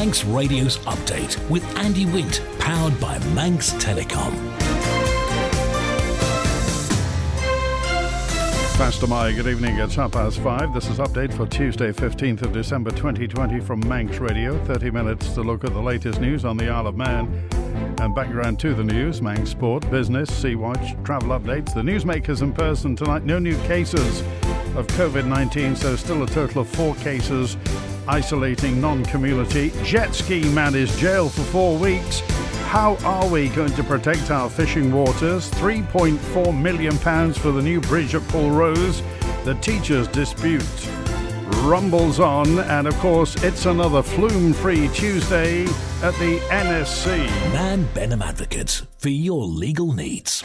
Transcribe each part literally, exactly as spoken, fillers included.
Manx Radio's Update with Andy Wint, powered by Manx Telecom. Pastor Mai, good evening. It's half past five. This is Update for Tuesday, fifteenth of December twenty twenty from Manx Radio. thirty minutes to look at the latest news on the Isle of Man and background to the news. Manx Sport, Business, Sea-Watch, travel updates. The newsmakers in person tonight. No new cases of covid nineteen, so still a total of four cases isolating non-community. Jet ski man is jailed for four weeks. How are we going to protect our fishing waters? three point four million pounds for the new bridge at Pulrose. The teachers' dispute rumbles on, and of course it's another flume-free Tuesday at the N S C. Man Benham Advocates, for your legal needs.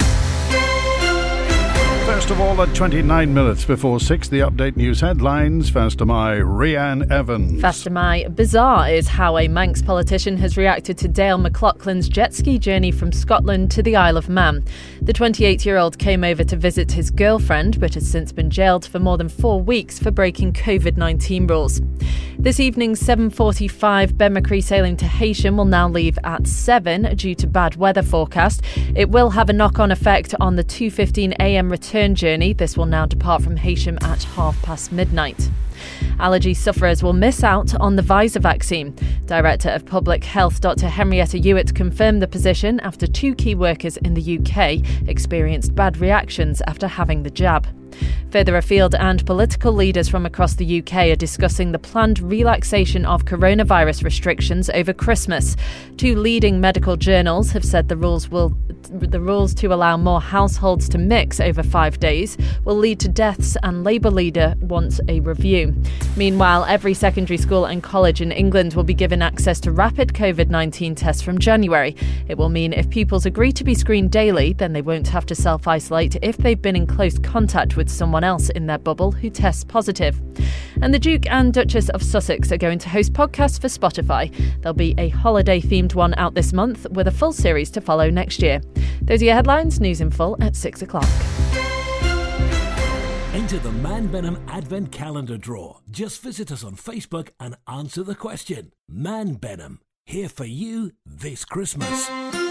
First of all, at twenty-nine minutes before six, the Update News headlines. First to my Rhiann Evans. First to my bizarre is how a Manx politician has reacted to Dale McLaughlin's jet ski journey from Scotland to the Isle of Man. The twenty-eight-year-old came over to visit his girlfriend, but has since been jailed for more than four weeks for breaking covid nineteen rules. This evening's seven forty-five Ben McCree sailing to Heysham will now leave at seven due to bad weather forecast. It will have a knock-on effect on the two fifteen a m return journey. This will now depart from Heysham at half past midnight. Allergy sufferers will miss out on the Pfizer vaccine. Director of Public Health Doctor Henrietta Hewitt confirmed the position after two key workers in the U K experienced bad reactions after having the jab. Further afield, and political leaders from across the U K are discussing the planned relaxation of coronavirus restrictions over Christmas. Two leading medical journals have said the rules will the rules to allow more households to mix over five days will lead to deaths, and Labour leader wants a review. Meanwhile, every secondary school and college in England will be given access to rapid covid nineteen tests from January. It will mean if pupils agree to be screened daily, then they won't have to self-isolate if they've been in close contact with someone else in their bubble who tests positive. And the Duke and Duchess of Sussex are going to host podcasts for Spotify. There'll be a holiday-themed one out this month, with a full series to follow next year. Those are your headlines. News in full at six o'clock. Enter the Man Benham Advent Calendar Draw. Just visit us on Facebook and answer the question. Man Benham, here for you this Christmas.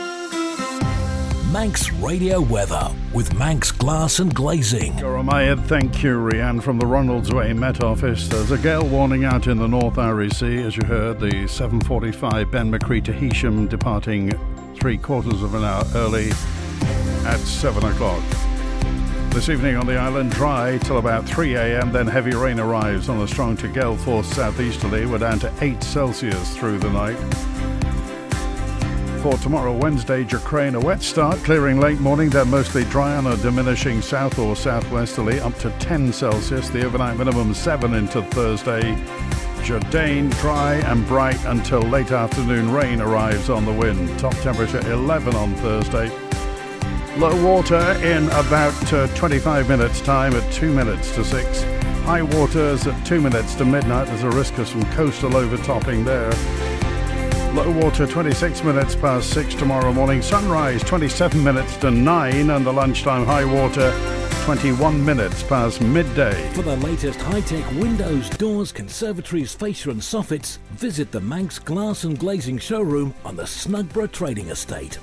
Manx Radio Weather with Manx Glass and Glazing. Jeremiah, thank you, Rhiann, from the Ronalds Way Met Office. There's a gale warning out in the North Irish Sea, as you heard. The seven forty-five Ben McCree to Heysham departing three quarters of an hour early at seven o'clock. This evening on the island, dry till about three a m, then heavy rain arrives on a strong to gale force southeasterly. We're down to eight Celsius through the night. For tomorrow, Wednesday, Jacrain, a wet start, clearing late morning, then mostly dry on a diminishing south or southwesterly, up to ten Celsius. The overnight minimum seven into Thursday. Jardine, dry and bright until late afternoon. Rain arrives on the wind. Top temperature eleven on Thursday. Low water in about uh, twenty-five minutes time at two minutes to six. High waters at two minutes to midnight. There's a risk of some coastal overtopping there. Low water twenty-six minutes past six tomorrow morning. Sunrise twenty-seven minutes to nine, and the lunchtime high water twenty-one minutes past midday. For the latest high-tech windows, doors, conservatories, fascia and soffits, visit the Manx Glass and Glazing showroom on the Snugborough Trading Estate.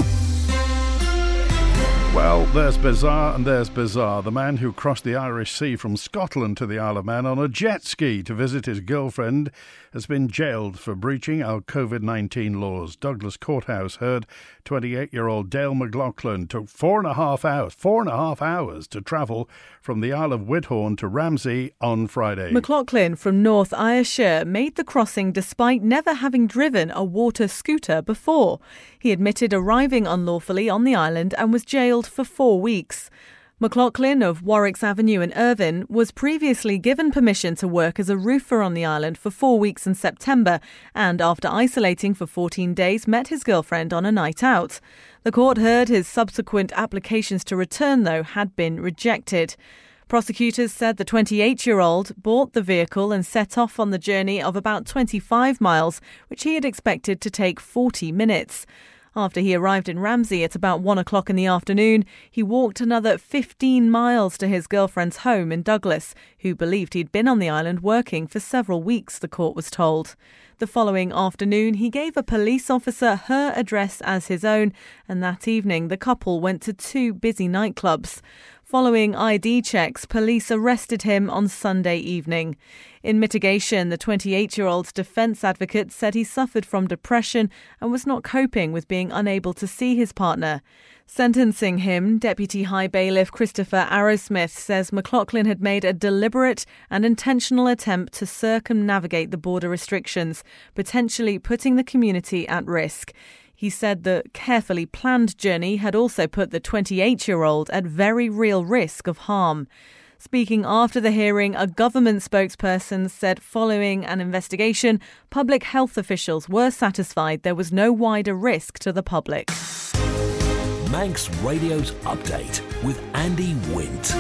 Well, there's bizarre and there's bizarre. The man who crossed the Irish Sea from Scotland to the Isle of Man on a jet ski to visit his girlfriend has been jailed for breaching our covid nineteen laws. Douglas Courthouse heard twenty-eight-year-old Dale McLaughlin took four and a half hours, four and a half hours to travel from the Isle of Whithorn to Ramsey on Friday. McLaughlin from North Ayrshire made the crossing despite never having driven a water scooter before. He admitted arriving unlawfully on the island and was jailed for four weeks. McLaughlin of Warwick's Avenue in Irvine was previously given permission to work as a roofer on the island for four weeks in September, and after isolating for fourteen days met his girlfriend on a night out. The court heard his subsequent applications to return, though, had been rejected. Prosecutors said the twenty-eight-year-old bought the vehicle and set off on the journey of about twenty-five miles, which he had expected to take forty minutes. After he arrived in Ramsey at about one o'clock in the afternoon, he walked another fifteen miles to his girlfriend's home in Douglas, who believed he'd been on the island working for several weeks, the court was told. The following afternoon, he gave a police officer her address as his own, and that evening the couple went to two busy nightclubs. Following I D checks, police arrested him on Sunday evening. In mitigation, the twenty-eight-year-old defence advocate said he suffered from depression and was not coping with being unable to see his partner. Sentencing him, Deputy High Bailiff Christopher Arrowsmith says McLaughlin had made a deliberate and intentional attempt to circumnavigate the border restrictions, potentially putting the community at risk. He said the carefully planned journey had also put the twenty-eight-year-old at very real risk of harm. Speaking after the hearing, a government spokesperson said following an investigation, public health officials were satisfied there was no wider risk to the public. Manx Radio's Update with Andy Wint.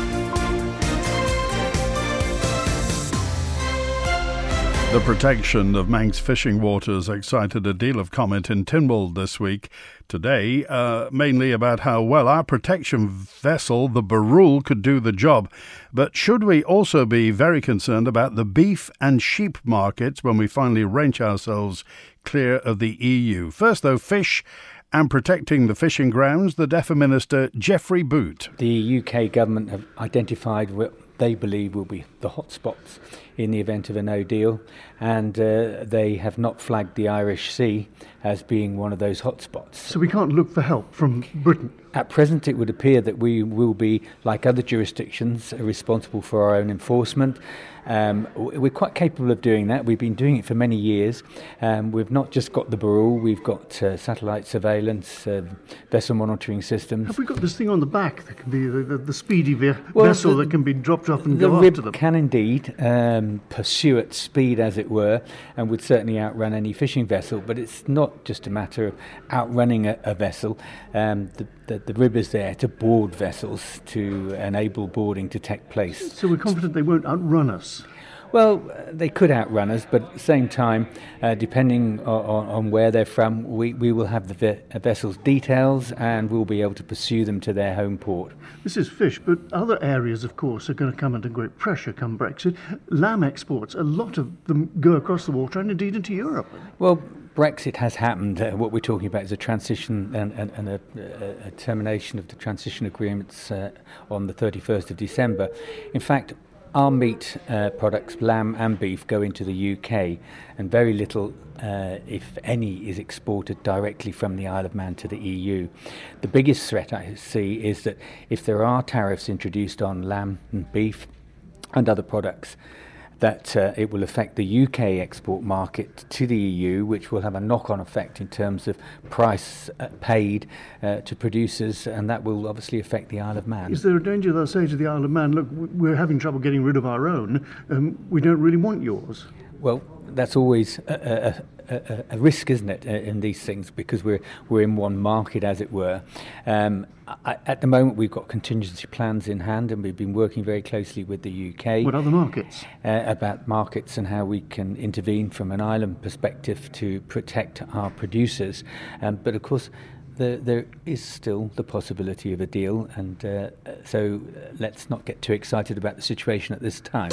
The protection of Manx fishing waters excited a deal of comment in Tynwald this week. Today, uh, mainly about how well our protection vessel, the Barul, could do the job. But should we also be very concerned about the beef and sheep markets when we finally wrench ourselves clear of the E U? First, though, fish and protecting the fishing grounds, the D E F A Minister Geoffrey Boot. The U K government have identified what they believe will be the hotspots in the event of a no deal, and uh, they have not flagged the Irish Sea as being one of those hotspots. So we can't look for help from Britain? At present, it would appear that we will be, like other jurisdictions, responsible for our own enforcement. Um, we're quite capable of doing that. We've been doing it for many years. Um, we've not just got the Barul, we've got uh, satellite surveillance, uh, vessel monitoring systems. Have we got this thing on the back that can be the, the, the speedy ve- well, vessel the, that can be dropped off and the go rib after them? Can indeed um, pursue at speed, as it were, and would certainly outrun any fishing vessel. But it's not just a matter of outrunning a, a vessel. Um, the, the, the rib is there to board vessels, to enable boarding to take place. So we're confident they won't outrun us? Well, they could outrun us, but at the same time, uh, depending on, on where they're from, we, we will have the ve- vessel's details and we'll be able to pursue them to their home port. This is fish, but other areas, of course, are going to come under great pressure come Brexit. Lamb exports, a lot of them go across the water and indeed into Europe. Well, Brexit has happened. Uh, what we're talking about is a transition and, and, and a, a, a termination of the transition agreements uh, on the thirty-first of December. In fact, our meat uh, products, lamb and beef, go into the U K, and very little, uh, if any, is exported directly from the Isle of Man to the E U. The biggest threat I see is that if there are tariffs introduced on lamb and beef and other products, that uh, it will affect the U K export market to the E U, which will have a knock-on effect in terms of price uh, paid uh, to producers, and that will obviously affect the Isle of Man. Is there a danger they'll say to the Isle of Man, look, we're having trouble getting rid of our own, um, we don't really want yours? Well, that's always a, a, a, a risk, isn't it, in these things, because we're we're in one market, as it were. Um, I, at the moment, we've got contingency plans in hand, and we've been working very closely with the U K. What other markets? Uh, about markets and how we can intervene from an island perspective to protect our producers. Um, but of course, the, there is still the possibility of a deal, and uh, so let's not get too excited about the situation at this time.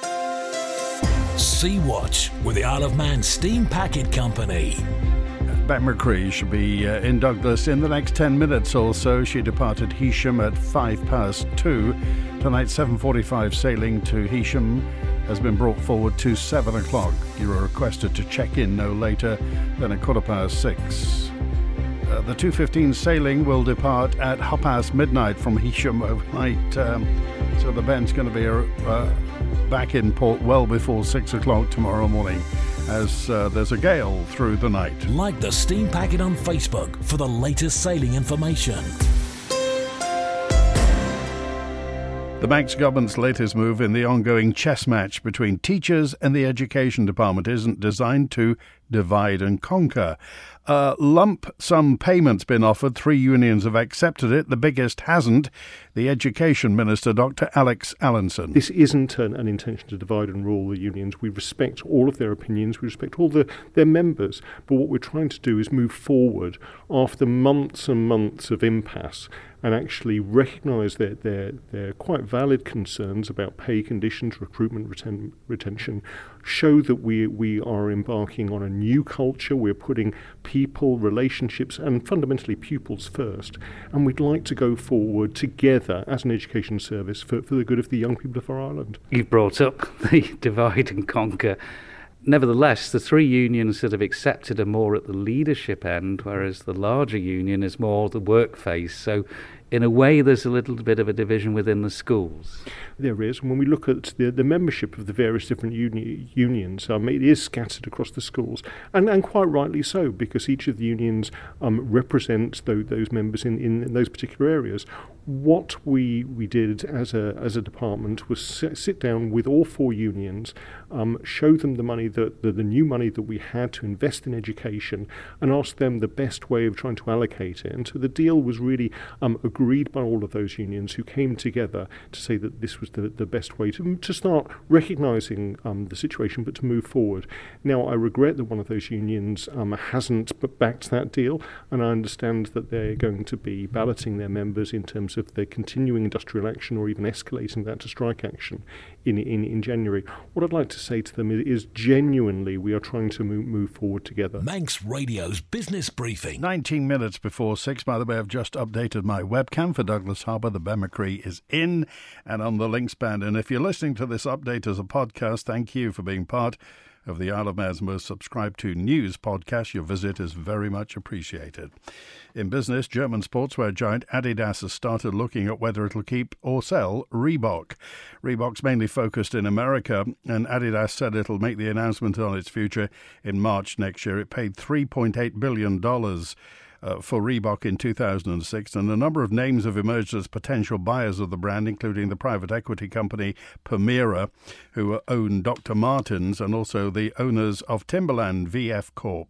Sea Watch with the Isle of Man Steam Packet Company. Beck McCree should be uh, in Douglas in the next ten minutes or so. She departed Heysham at five past two. Tonight's seven forty-five sailing to Heysham has been brought forward to seven o'clock. You are requested to check in no later than a quarter past six. Uh, the two fifteen sailing will depart at half past midnight from Heysham overnight. Um, so the Ben's going to be uh, back in port well before six o'clock tomorrow morning, as uh, there's a gale through the night. Like the Steam Packet on Facebook for the latest sailing information. The Manx government's latest move in the ongoing chess match between teachers and the Education Department isn't designed to divide and conquer. A lump sum payment's been offered. Three unions have accepted it. The biggest hasn't. The Education Minister, Doctor Alex Allinson. This isn't an, an intention to divide and rule the unions. We respect all of their opinions. We respect all the, their members. But what we're trying to do is move forward after months and months of impasse and actually recognise their, their, their quite valid concerns about pay conditions, recruitment, reten- retention, show that we, we are embarking on a new culture. We're putting people, relationships and fundamentally pupils first. And we'd like to go forward together as an education service for, for the good of the young people of our island. You've brought up the divide and conquer. Nevertheless, the three unions that have accepted are more at the leadership end, whereas the larger union is more the work phase. So in a way, there's a little bit of a division within the schools. There is. When we look at the, the membership of the various different uni- unions, um, it is scattered across the schools, and, and quite rightly so, because each of the unions um, represents those, those members in, in, in those particular areas. What we we did as a as a department was sit, sit down with all four unions, um, show them the money that the, the new money that we had to invest in education, and ask them the best way of trying to allocate it. And so the deal was really um, agreed by all of those unions, who came together to say that this was the, the best way to to start recognising um, the situation, but to move forward. Now, I regret that one of those unions um, hasn't backed that deal, and I understand that they're going to be balloting their members in terms of their continuing industrial action or even escalating that to strike action in, in, in January. What I'd like to say to them is, is genuinely we are trying to move, move forward together. Manx Radio's Business Briefing. nineteen minutes before six. By the way, I've just updated my webcam for Douglas Harbour. The Bemacree is in and on the links band. And if you're listening to this update as a podcast, thank you for being part of the Isle of Man's most subscribed to news podcast. Your visit is very much appreciated. In business, German sportswear giant Adidas has started looking at whether it'll keep or sell Reebok. Reebok's mainly focused in America, and Adidas said it'll make the announcement on its future in March next year. It paid three point eight billion dollars Uh, for Reebok in two thousand six, and a number of names have emerged as potential buyers of the brand, including the private equity company Permira, who own Doctor Martens, and also the owners of Timberland V F Corp.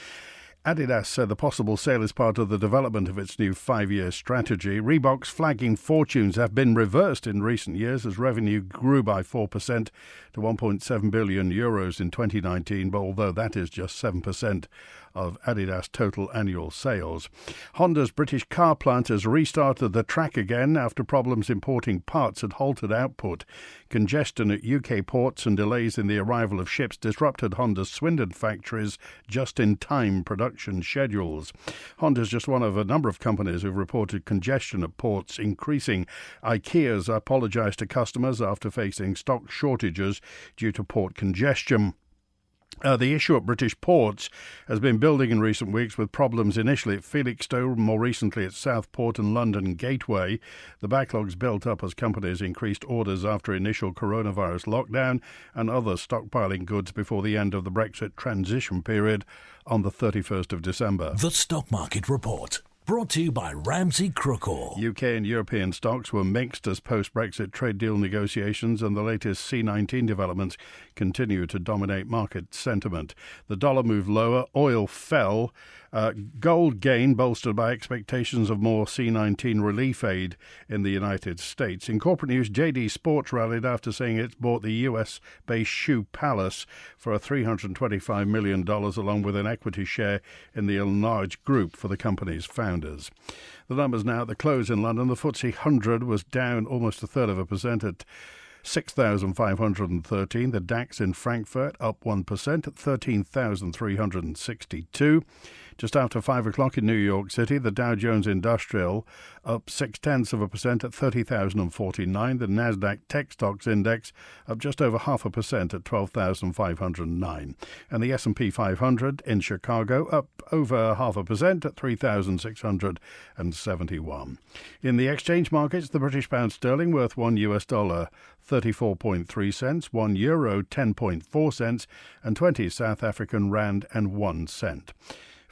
Adidas said the possible sale is part of the development of its new five-year strategy. Reebok's flagging fortunes have been reversed in recent years as revenue grew by four percent to one point seven billion euros in twenty nineteen, but although that is just seven percent of Adidas' total annual sales. Honda's British car plant has restarted the track again after problems importing parts had halted output. Congestion at U K ports and delays in the arrival of ships disrupted Honda's Swindon factory's just-in-time production schedules. Honda's just one of a number of companies who've reported congestion at ports increasing. IKEA's apologised to customers after facing stock shortages due to port congestion. Uh, the issue at British ports has been building in recent weeks, with problems initially at Felixstowe, more recently at Southport and London Gateway. The backlogs built up as companies increased orders after initial coronavirus lockdown and other stockpiling goods before the end of the Brexit transition period on the thirty-first of December. The Stock Market Report. Brought to you by Ramsey Crookall. U K and European stocks were mixed as post-Brexit trade deal negotiations and the latest C nineteen developments continue to dominate market sentiment. The dollar moved lower, oil fell, uh, gold gained, bolstered by expectations of more C nineteen relief aid in the United States. In corporate news, J D Sports rallied after saying it's bought the U S-based Shoe Palace for three hundred twenty-five million dollars, along with an equity share in the enlarged group for the company's founders. The numbers now at the close in London. The F T S E one hundred was down almost a third of a percent at six thousand five hundred thirteen. The DAX in Frankfurt up one percent at thirteen thousand three hundred sixty-two. Just after five o'clock in New York City, the Dow Jones Industrial up six-tenths of a percent at thirty thousand forty-nine. The Nasdaq Tech Stocks Index up just over half a percent at twelve thousand five hundred nine. And the S and P five hundred in Chicago up over half a percent at three thousand six hundred seventy-one. In the exchange markets, the British pound sterling worth one U S dollar thirty-four point three cents, one euro ten point four cents, and twenty South African rand and one cent.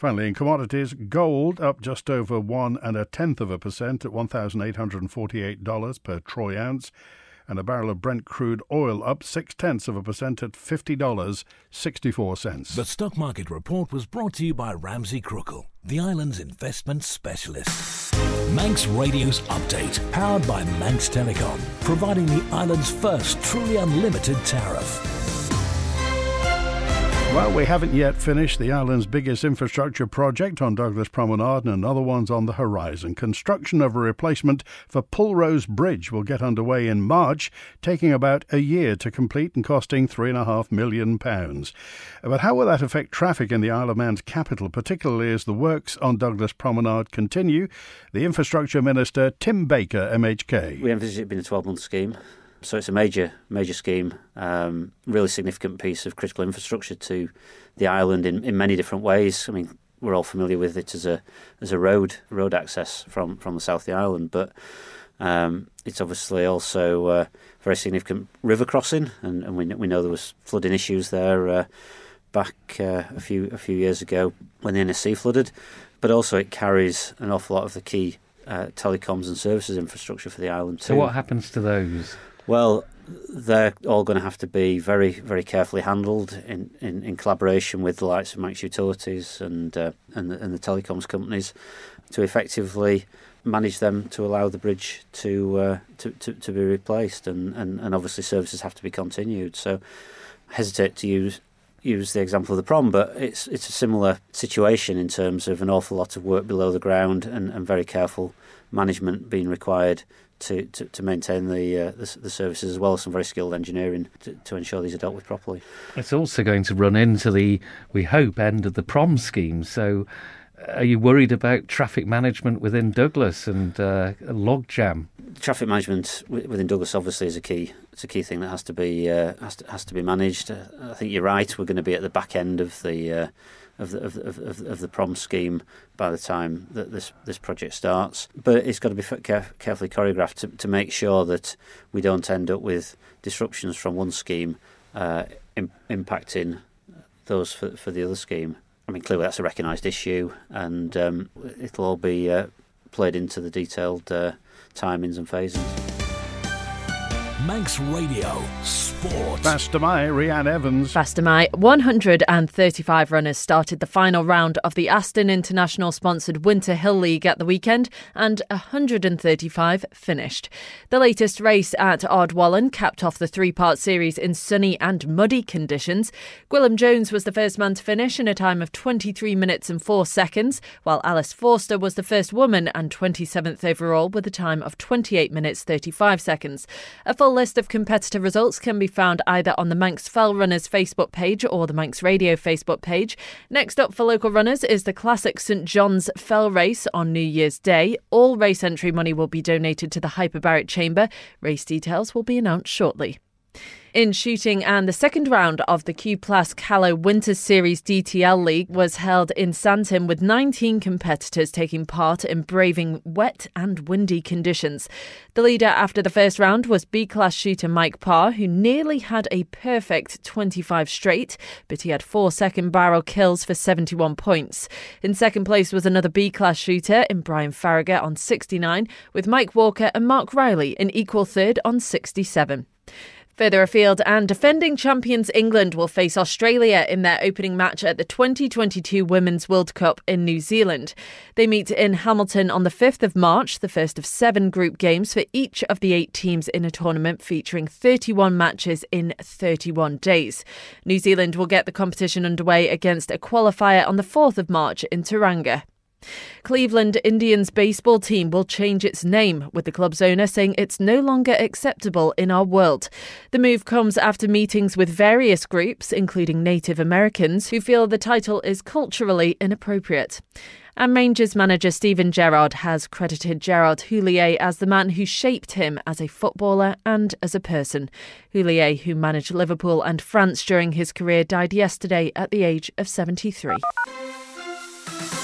Finally, in commodities, gold up just over one and a tenth of a percent at one thousand eight hundred forty-eight dollars per troy ounce, and a barrel of Brent crude oil up six tenths of a percent at fifty dollars sixty-four cents. The Stock Market Report was brought to you by Ramsey Crookall, the island's investment specialist. Manx Radio's Update, powered by Manx Telecom, providing the island's first truly unlimited tariff. Well, we haven't yet finished the island's biggest infrastructure project on Douglas Promenade, and another one's on the horizon. Construction of a replacement for Pulrose Bridge will get underway in March, taking about a year to complete and costing three and a half million pounds. But how will that affect traffic in the Isle of Man's capital, particularly as the works on Douglas Promenade continue? The Infrastructure Minister, Tim Baker, M H K. We envisage it being a twelve-month scheme. So it's a major, major scheme, um, really significant piece of critical infrastructure to the island in, in many different ways. I mean, we're all familiar with it as a as a road road access from, from the south of the island, but um, it's obviously also a very significant river crossing, and, and we we know there was flooding issues there uh, back uh, a few a few years ago when the Inner Sea flooded. But also it carries an awful lot of the key uh, telecoms and services infrastructure for the island too. So what happens to those? Well, they're all going to have to be very, very carefully handled in, in, in collaboration with the likes of Manx Utilities and uh, and, the, and the telecoms companies to effectively manage them to allow the bridge to uh, to, to, to be replaced, and, and, and obviously services have to be continued. So I hesitate to use use the example of the prom, but it's it's a similar situation in terms of an awful lot of work below the ground and, and very careful management being required To, to, to maintain the, uh, the the services, as well as some very skilled engineering to, to ensure these are dealt with properly. It's also going to run into the, we hope, end of the prom scheme. So are you worried about traffic management within Douglas and uh, a logjam? Traffic management within Douglas obviously is a key. It's a key thing that has to be uh, has to, has to be managed. Uh, I think you're right. We're going to be at the back end of the uh, of the of, of, of the prom scheme by the time that this this project starts. But it's got to be caref- carefully choreographed to, to make sure that we don't end up with disruptions from one scheme uh, im- impacting those for for the other scheme. I mean, clearly that's a recognised issue, and um, it'll all be uh, played into the detailed uh, timings and phasings. Manx Radio Sport. Fastamai, Rhiann Evans. Fastamai, one hundred thirty-five runners started the final round of the Aston International sponsored Winter Hill League at the weekend, and one hundred thirty-five finished. The latest race at Ardwallen capped off the three-part series in sunny and muddy conditions. Gwilym Jones was the first man to finish in a time of twenty-three minutes and four seconds, while Alice Forster was the first woman and twenty-seventh overall with a time of twenty-eight minutes thirty-five seconds. A full list of competitor results can be found either on the Manx Fell Runners Facebook page or the Manx Radio Facebook page. Next up for local runners is the classic St John's Fell Race on New Year's Day. All race entry money will be donated to the Hyperbaric Chamber. Race details will be announced shortly. In shooting, and the second round of the Q Plus Callow Winter Series D T L League was held in Sandton, with nineteen competitors taking part in braving wet and windy conditions. The leader after the first round was B-Class shooter Mike Parr, who nearly had a perfect twenty-five straight, but he had four second barrel kills for seventy-one points. In second place was another B-Class shooter in Brian Farragut on sixty-nine, with Mike Walker and Mark Riley in equal third on sixty-seven. Further afield, and defending champions England will face Australia in their opening match at the twenty twenty-two Women's World Cup in New Zealand. They meet in Hamilton on the fifth of March, the first of seven group games for each of the eight teams in a tournament featuring thirty-one matches in thirty-one days. New Zealand will get the competition underway against a qualifier on the fourth of March in Tauranga. Cleveland Indians baseball team will change its name, with the club's owner saying it's no longer acceptable in our world. The move comes after meetings with various groups, including Native Americans, who feel the title is culturally inappropriate. And Rangers manager Steven Gerrard has credited Gerard Houllier as the man who shaped him as a footballer and as a person. Houllier, who managed Liverpool and France during his career, died yesterday at the age of seventy-three.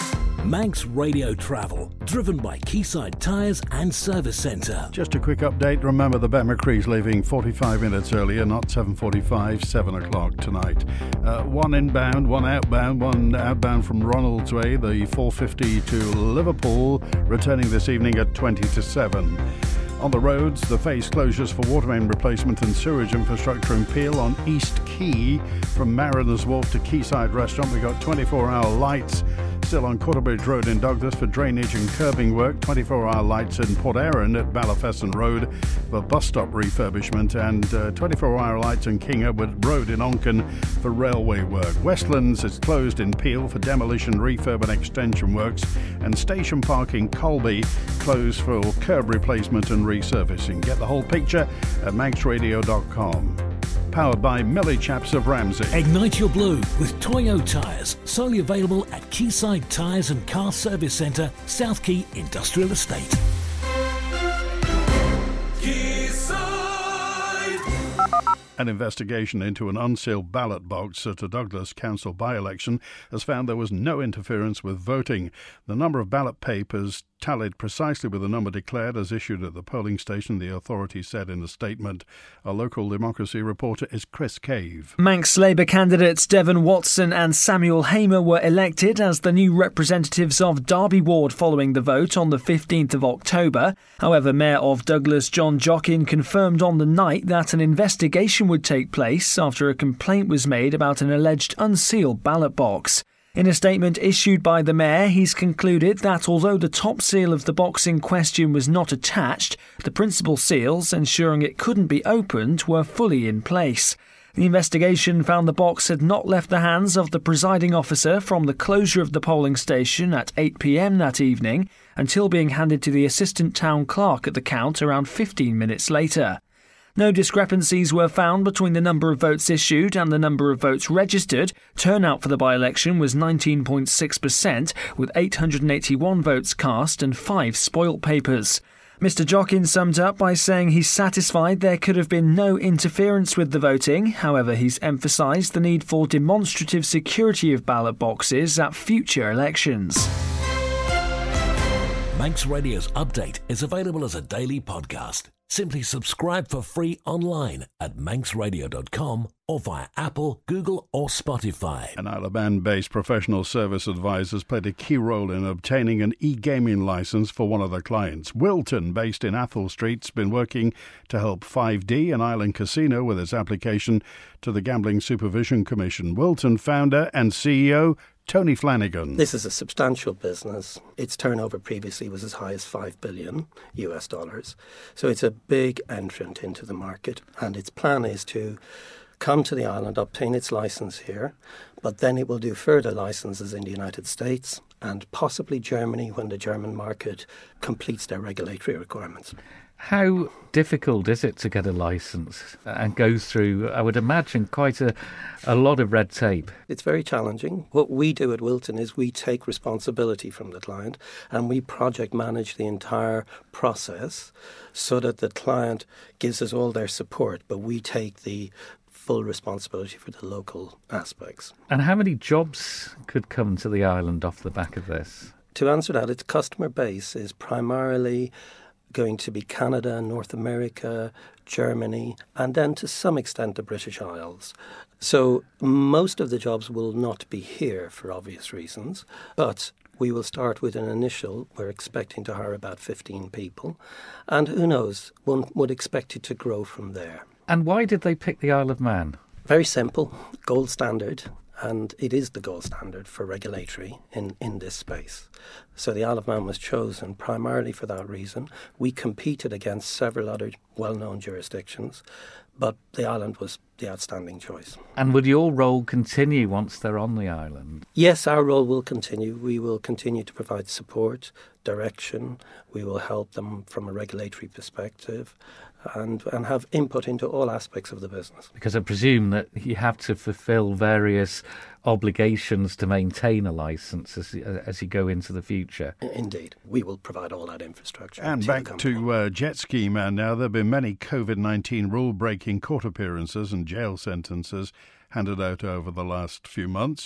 Manx Radio Travel, driven by Quayside Tyres and Service Centre. Just a quick update. Remember, the Ben McCree's leaving forty-five minutes earlier, not seven forty-five, seven o'clock tonight. Uh, one inbound, one outbound, one outbound from Ronalds Way, the four fifty to Liverpool, returning this evening at twenty to seven. On the roads, the phase closures for water main replacement and sewage infrastructure in Peel on East Quay from Mariners Wharf to Quayside Restaurant. We've got twenty-four hour lights still on Quarterbridge Road in Douglas for drainage and curbing work, twenty-four hour lights in Port Erin at Ballafesson Road for bus stop refurbishment, and uh, twenty-four hour lights in King Edward Road in Onken for railway work. Westlands is closed in Peel for demolition, refurb and extension works, and Station Park in Colby closed for curb replacement and resurfacing. Get the whole picture at manx radio dot com. Powered by Millie Chaps of Ramsey. Ignite your blue with Toyo Tyres, solely available at Quayside Tyres and Car Service Centre, South Quay Industrial Estate. An investigation into an unsealed ballot box at a Douglas Council by-election has found there was no interference with voting. The number of ballot papers tallied precisely with the number declared as issued at the polling station, the authority said in a statement. Our local democracy reporter is Chris Cave. Manx Labour candidates Devon Watson and Samuel Hamer were elected as the new representatives of Derby Ward following the vote on the fifteenth of October. However, Mayor of Douglas John Jockin confirmed on the night that an investigation would take place after a complaint was made about an alleged unsealed ballot box. In a statement issued by the Mayor, he's concluded that although the top seal of the box in question was not attached, the principal seals, ensuring it couldn't be opened, were fully in place. The investigation found the box had not left the hands of the presiding officer from the closure of the polling station at eight p m that evening until being handed to the assistant town clerk at the count around fifteen minutes later. No discrepancies were found between the number of votes issued and the number of votes registered. Turnout for the by-election was nineteen point six percent, with eight hundred eighty-one votes cast and five spoilt papers. Mister Jockin summed up by saying he's satisfied there could have been no interference with the voting. However, he's emphasised the need for demonstrative security of ballot boxes at future elections. Manx Radio's update is available as a daily podcast. Simply subscribe for free online at manx radio dot com or via Apple, Google or Spotify. And Isle of Man-based professional service advisors played a key role in obtaining an e-gaming licence for one of their clients. Wilton, based in Athol Street, has been working to help five D, an island casino, with its application to the Gambling Supervision Commission. Wilton founder and C E O Tony Flanagan. This is a substantial business. Its turnover previously was as high as five billion U S dollars. So it's a big entrant into the market, and its plan is to come to the island, obtain its licence here, but then it will do further licences in the United States and possibly Germany when the German market completes their regulatory requirements. How difficult is it to get a licence and go through, I would imagine, quite a, a lot of red tape? It's very challenging. What we do at Wilton is we take responsibility from the client and we project manage the entire process so that the client gives us all their support, but we take the full responsibility for the local aspects. And how many jobs could come to the island off the back of this? To answer that, its customer base is primarily going to be Canada, North America, Germany, and then to some extent the British Isles. So most of the jobs will not be here for obvious reasons, but we will start with an initial. We're expecting to hire about fifteen people, and who knows, one would expect it to grow from there. And why did they pick the Isle of Man? Very simple, gold standard. And it is the gold standard for regulatory in, in this space. So the Isle of Man was chosen primarily for that reason. We competed against several other well-known jurisdictions, but the island was the outstanding choice. And would your role continue once they're on the island? Yes, our role will continue. We will continue to provide support, direction. We will help them from a regulatory perspective and, and have input into all aspects of the business. Because I presume that you have to fulfil various obligations to maintain a licence as, as you go into the future. Indeed. We will provide all that infrastructure. And to back to uh, Jet Ski Man now. There have been many COVID nineteen rule-breaking court appearances and jail sentences handed out over the last few months.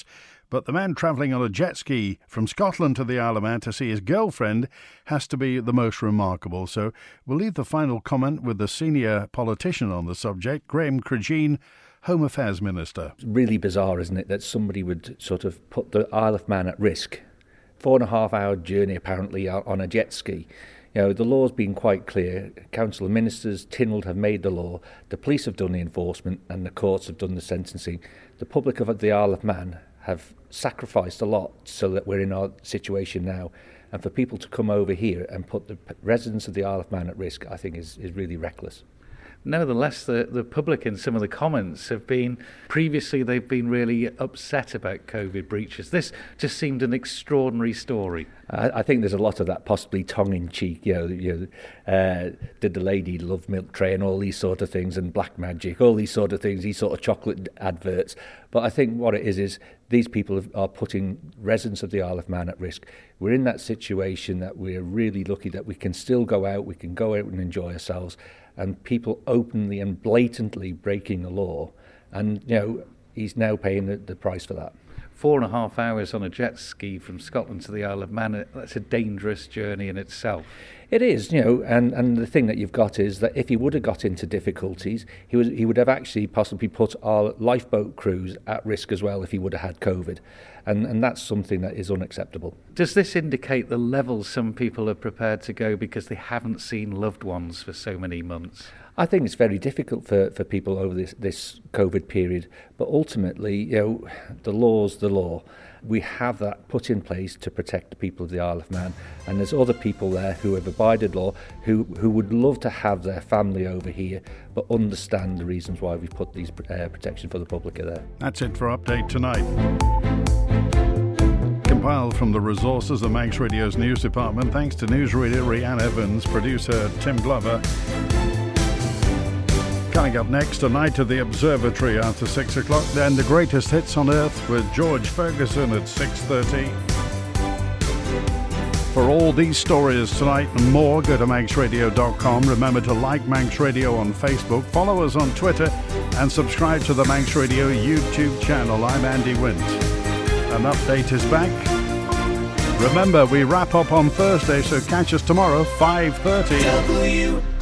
But the man travelling on a jet ski from Scotland to the Isle of Man to see his girlfriend has to be the most remarkable. So we'll leave the final comment with the senior politician on the subject, Graham Cregeen, Home Affairs Minister. It's really bizarre, isn't it, that somebody would sort of put the Isle of Man at risk. Four and a half hour journey apparently on a jet ski. You know, the law's been quite clear. Council of Ministers, Tynwald have made the law, the police have done the enforcement and the courts have done the sentencing. The public of the Isle of Man have sacrificed a lot so that we're in our situation now. And for people to come over here and put the residents of the Isle of Man at risk, I think is, is really reckless. Nevertheless, the, the public in some of the comments have been, previously they've been really upset about COVID breaches. This just seemed an extraordinary story. I, I think there's a lot of that, possibly tongue-in-cheek, you know, you know uh, did the lady love milk tray and all these sort of things, and black magic, all these sort of things, these sort of chocolate adverts. But I think what it is is these people are putting residents of the Isle of Man at risk. We're in that situation that we're really lucky that we can still go out, we can go out and enjoy ourselves, and people openly and blatantly breaking the law. And, you know, he's now paying the, the price for that. Four and a half hours on a jet ski from Scotland to the Isle of Man, that's a dangerous journey in itself. It is, you know, and, and the thing that you've got is that if he would have got into difficulties, he was he would have actually possibly put our lifeboat crews at risk as well if he would have had COVID. And, and that's something that is unacceptable. Does this indicate the level some people are prepared to go because they haven't seen loved ones for so many months? I think it's very difficult for, for people over this, this COVID period. But ultimately, you know, the law's the law. We have that put in place to protect the people of the Isle of Man. And there's other people there who have abided law, who, who would love to have their family over here, but understand the reasons why we've put these uh, protections for the public are there. That's it for Update tonight. Compiled from the resources of Manx Radio's news department, thanks to newsreader Rhiannon Evans, producer Tim Glover. Coming up next, tonight at the Observatory after six o'clock, then the greatest hits on earth with George Ferguson at six thirty. For all these stories tonight and more, go to manx radio dot com. Remember to like Manx Radio on Facebook, follow us on Twitter, and subscribe to the Manx Radio YouTube channel. I'm Andy Wint. An Update is back. Remember, we wrap up on Thursday, so catch us tomorrow, five thirty. W